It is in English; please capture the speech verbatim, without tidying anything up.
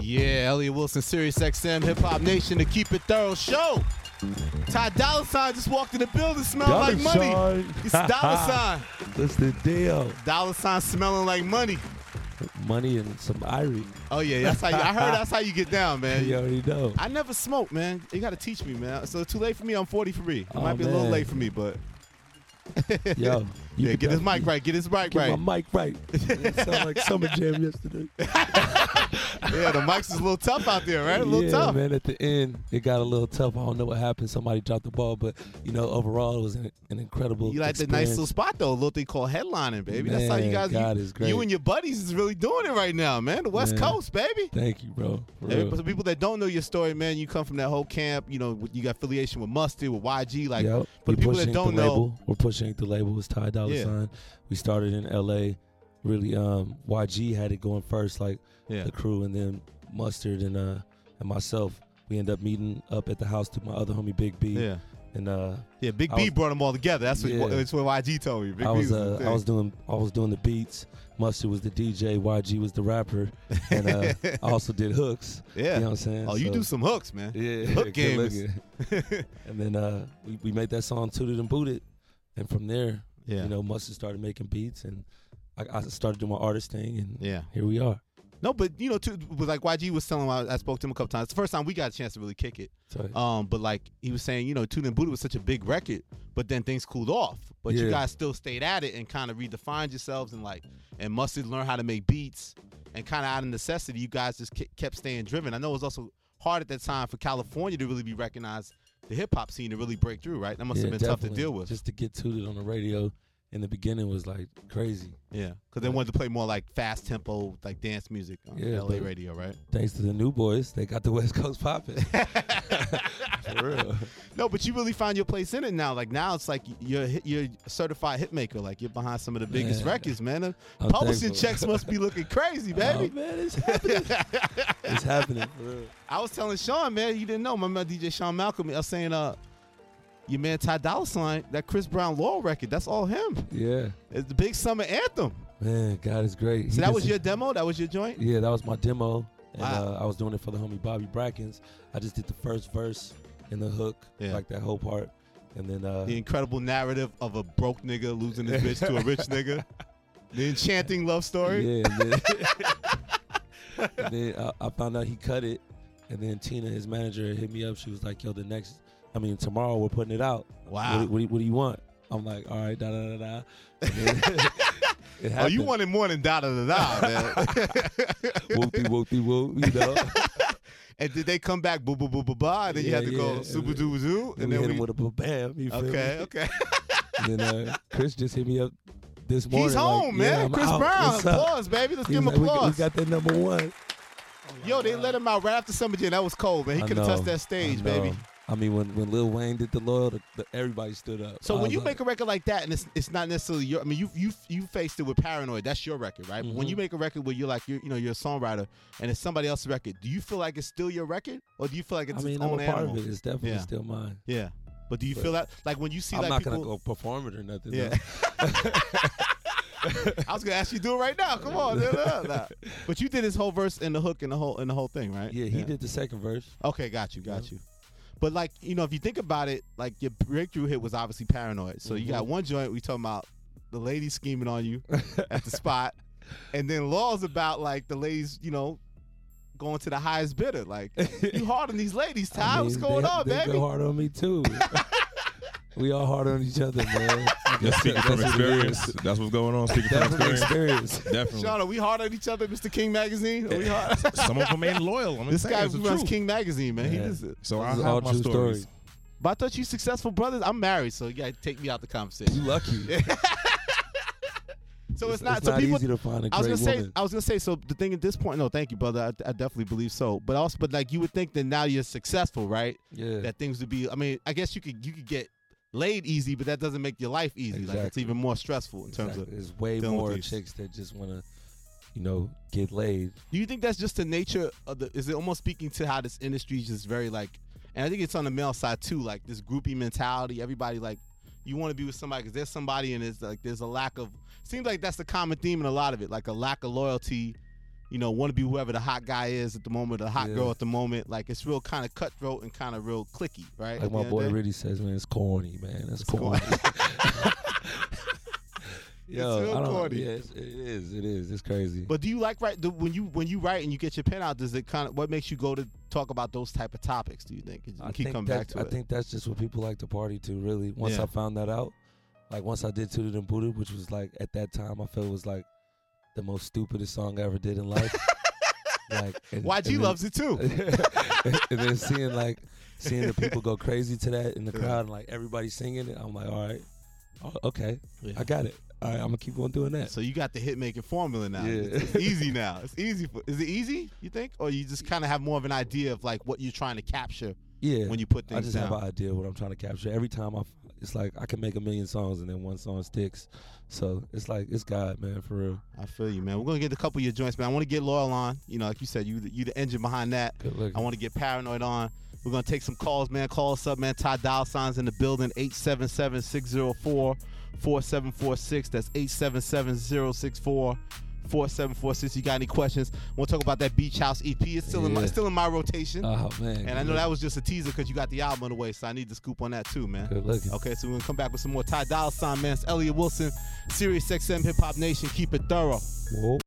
Yeah, Elliot Wilson, Sirius X M, Hip Hop Nation, the Keep It Thorough show. Ty Dolla $ign just walked in the building smelling Dollar like money. sign. It's Dollar Sign. That's the deal. Dollar Sign smelling like money. Money and some Irie. Oh, yeah, that's how you, I heard that's how you get down, man. You already know. I never smoked, man. You got to teach me, man. So too late for me. I'm forty-three. It Oh, might be a little man. late for me, but. Yo. You Yeah, could get his definitely mic right. Get his mic Get right. my mic right. It sounded like Summer Jam yesterday. Yeah, the mics is a little tough out there, right? A little yeah, tough. man. At the end, it got a little tough. I don't know what happened. Somebody dropped the ball, but you know, overall, it was an, an incredible. You like the experience. nice little spot though, a little thing called headlining, baby. That's how you Man, guys. God you, is great. you and your buddies is really doing it right now, man. The West Man. Coast, baby. Thank you, bro. For Hey, real. for people that don't know your story, man, you come from that whole camp. You know, you got affiliation with Mustard, with Y G. Like, Yep. for We the people that pushing don't the know, label. We're pushing the label. It's Ty Dolla Yeah. $ign. We started in L A. Really, um, Y G had it going first, like yeah, the crew, and then Mustard and uh and myself. We end up meeting up at the house to my other homie Big B. yeah, And uh, yeah. Big I B was- brought them all together. That's what, Yeah. that's what Y G told me. Big I B was the uh, thing. I was doing I was doing the beats. Mustard was the D J. Y G was the rapper, and uh, I also did hooks. yeah. You know what I'm saying? Oh, you So- do some hooks, man. Yeah, Hook good game is- looking. And then uh, we we made that song Tooted and Booted, and from there, Yeah, you know, Mustard started making beats, and I, I started doing my artist thing, and yeah. here we are. No, but you know, too, was like Y G was telling me, I, I spoke to him a couple times. It's the first time we got a chance to really kick it. So, Um, but like he was saying, you know, Tootin' and Booty was such a big record, but then things cooled off. But you Yeah. guys still stayed at it and kind of redefined yourselves and like and Mustard learned how to make beats and kind of out of necessity, you guys just ke- kept staying driven. I know it was also hard at that time for California to really be recognized, the hip hop scene to really break through, right? That must yeah, have been tough to definitely. deal with. Just to get Tooted on the radio in the beginning was like crazy. yeah, because they wanted to play more like fast tempo, like dance music on Yeah, L A but- radio, right? Thanks to the new boys, they got the West Coast popping. For real. No, but you really find your place in it now. Like now, it's like you're a hit, you're a certified hit maker. Like you're behind some of the biggest Man, records, man. The I'm publishing thankful. checks must be looking crazy, baby. Oh, man, it's happening. It's happening for real. I was telling Sean, man, you didn't know. My man D J Sean Malcolm, I was saying, uh, your man Ty Dolla $ign, that Chris Brown Law record, that's all him. Yeah. It's the big summer anthem. Man, God is great. So He that did was some- your demo? That was your joint? Yeah, that was my demo. And Wow. uh, I was doing it for the homie Bobby Brackens. I just did the first verse and the hook, Yeah. like that whole part. And then uh, The incredible narrative of a broke nigga losing his bitch to a rich nigga. The enchanting love story. yeah, and then, and then I, I found out he cut it. And then Tina, his manager, hit me up. She was like, yo, the next, I mean, tomorrow we're putting it out. Wow. What, what, do you- what do you want? I'm like, all right, da da da da. And then it Oh, you happened. wanted more than da da da da, man. Whoopty whoopty whoop, you know. And did they come back boo boo boo boo boo? And then you Yeah, had to go yeah. super doo zoo. And, we hit him with a bam. You feel okay, me? okay. And then uh, Chris just hit me up this morning. He's home, like, man. yeah, I'm Chris out. Brown. What's up? Applause, baby. Let's He give him was like, we- applause. We, got that number one. Yo, they let him out right after Summer Jam. That was cold, man. He I could have know, touched that stage, I baby. know. I mean, when, when Lil Wayne did the Loyal, the, the, everybody stood up. So I when was you like, make a record like that, and it's it's not necessarily your, I mean, you you you faced it with Paranoid. That's your record, right? But when Mhm. you make a record where you're like, you're, you know, you're a songwriter, and it's somebody else's record, do you feel like it's still your record, or do you feel like it's I mean, its I'm own a part animal? of it. It's definitely Yeah. still mine. Yeah. But do you But feel that, like when you see I'm like not people? gonna go perform it or nothing. Yeah. though. I was gonna ask you to do it right now. Come on, no, no, no. But you did his whole verse and the hook and the whole and the whole thing, right? Yeah, he did the second verse. Okay, got you, got Yeah. you. But like, you know, if you think about it, like your breakthrough hit was obviously Paranoid. So you got Mhm. one joint we talking about the ladies scheming on you at the spot, and then Law's about like the ladies, you know, going to the highest bidder. Like you hard on these ladies, Ty. I mean, What's going they, on, they baby? go hard on me too. We all hard on each other, man. Just speaking from That's what it experience. is. That's what's going on. Speaking from Definitely experience. experience. Definitely. Sean, are we hard on each other, Mister King Magazine? Are we hard? Some of them ain't loyal. I'm This saying, guy it's the runs truth. King Magazine, man. He Yeah. just. So I This is have all my true stories. story. But I thought you successful brothers. I'm married, so you gotta take me out the conversation. You lucky. So it's, not. So not people. easy to find a I was great gonna say. woman. I was gonna say. So the thing at this point, no, thank you, brother. I, I definitely believe so. But also, but like you would think that now you're successful, right? Yeah. That things would be. I mean, I guess you could you could get laid easy, but that doesn't make your life easy. Like it's Exactly. even more stressful in terms Exactly. of. There's way dealing with more these. chicks that just want to, you know, get laid. Do you think that's just the nature of the? Is it almost speaking to how this industry is just very like, and I think it's on the male side too, like this groupie mentality. Everybody like, you want to be with somebody because there's somebody, and it's like there's a lack of. Seems like that's the common theme in a lot of it, like a lack of loyalty, you know, want to be whoever the hot guy is at the moment, or the hot Yeah. girl at the moment. Like it's real kind of cutthroat and kind of real clicky, right? Like At the my end of boy the day? really says, man, it's corny, man. It's, It's corny. Yo, It's real I don't, corny. Yeah, it's, it is. It is. It's crazy. But do you like write the, when you when you write and you get your pen out? Does it kind of what makes you go to talk about those type of topics? Do you think? You I keep think coming that- back to I it. think that's just what people like to party to. Really, once Yeah. I found that out, like once I did Tooted and Booted, which was like at that time I felt was like the most stupidest song I ever did in life. Like and, Y G and then- loves it too. and then seeing like seeing the people go crazy to that in the Yeah. crowd and like everybody singing it, I'm like, all right, oh, okay, Yeah. I got it. All right, I'm gonna keep on doing that. So you got the hit making formula now. Yeah. It's, it's easy now. It's easy. For, is it easy? You think, or you just kind of have more of an idea of like what you're trying to capture Yeah, when you put I things just down? have an idea of what I'm trying to capture. Every time I, it's like I can make a million songs and then one song sticks. So it's like it's God, man, for real. I feel you, man. We're gonna get a couple of your joints, man. I want to get Loyal on. You know, like you said, you you the engine behind that. Good looking. I want to get Paranoid on. We're gonna take some calls, man. Call us up, man. Ty Dial Signs in the building. eight seven seven, six zero four, four seven four six. That's eight seven seven, zero six four, four seven four six. You got any questions? We'll talk about that Beach House E P. It's still in my Yeah. still in my rotation. Oh man. and I know that was just a teaser because you got the album on the way, so I need to scoop on that too, man. Good looking. Okay, so we're gonna come back with some more Ty Dolla Sign, man. It's Elliot Wilson, Sirius X M Hip Hop Nation. Keep it thorough. Whoa.